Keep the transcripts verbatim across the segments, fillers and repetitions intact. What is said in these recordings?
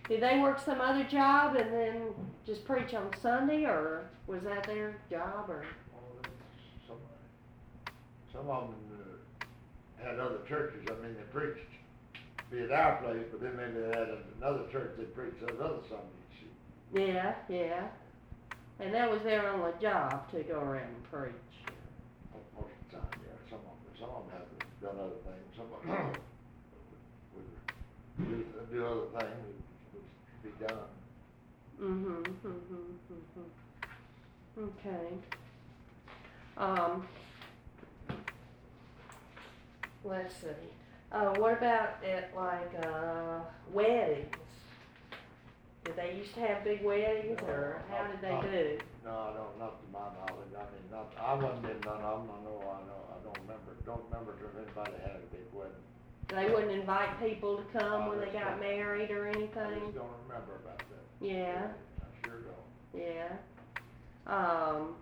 Did they work some other job and then just preach on Sunday, or was that their job, or? Well, some, some of them uh, had other churches. I mean, they preached, be at our place, but then maybe they had another church that preached those other Sundays. Yeah, yeah. And that was their only job, to go around and preach. Most of the time, yeah. Some of them, some of them have done other things. Some of them would do, do other things that would be done. Mm-hmm, mm-hmm, mm-hmm. Okay. Um, let's see. Uh, what about at, like, uh, weddings? Did they used to have big weddings, No, or how did they not, do? No, I don't, not to my knowledge. I mean, not, I wasn't in none of them. I know, I know, I don't remember, don't remember if anybody had a big wedding. They wouldn't invite people to come I when they just got don't- married or I anything? just don't remember about that. Yeah, I sure don't. yeah. Um,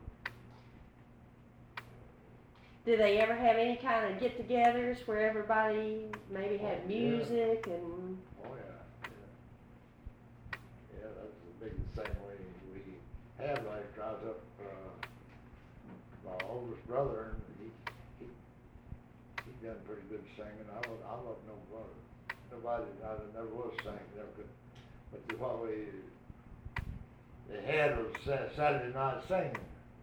did they ever have any kind of get-togethers where everybody maybe had Oh, yeah. music and? Oh, yeah, yeah. Yeah, that's the biggest thing we, we had, like, I was up, uh, my oldest brother, and he, he, he done pretty good singing. I was, I wasn't no brother. Nobody, I never was singing, never could. But the, what we, they had was Sa- Saturday night singing.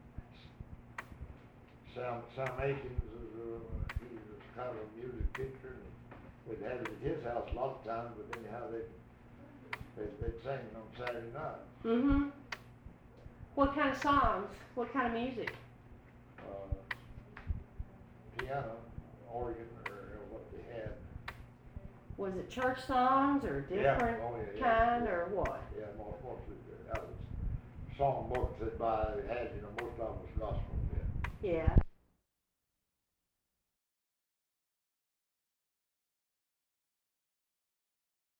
Sam, Sam Akins was, uh, he was kind of a music teacher, and we'd have it at his house a lot of times, but anyhow, they, they, they'd sing on Saturday night. Mm-hmm. What kind of songs? What kind of music? Uh, piano, organ, or, or what they had. Was it church songs or Yeah. different Oh, yeah, yeah, kind, yeah. or what? Yeah, more, mostly, that was song books that by, had, you know, most of them was gospel, yeah. Yeah.